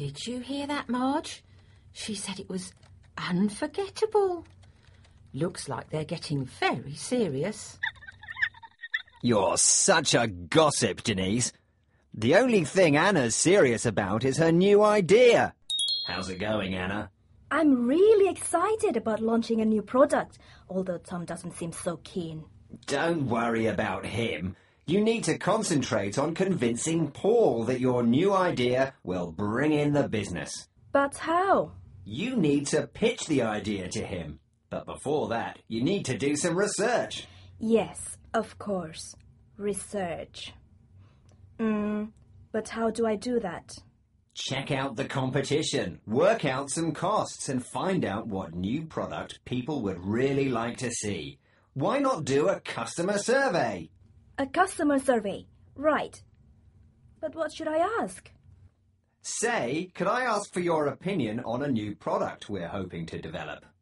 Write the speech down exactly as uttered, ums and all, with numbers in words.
Did you hear that, Marge? She said it was unforgettable. Looks like they're getting very serious. You're such a gossip, Denise. The only thing Anna's serious about is her new idea. How's it going, Anna? I'm really excited about launching a new product, although Tom doesn't seem so keen. Don't worry about him. You need to concentrate on convincing Paul that your new idea will bring in the business. But how? You need to pitch the idea to him. But before that, you need to do some research. Yes, of course. Research. Mm, but how do I do that? Check out the competition, work out some costs, and find out what new product people would really like to see. Why not do a customer survey? A customer survey, right. But what should I ask? Say, could I ask for your opinion on a new product we're hoping to develop?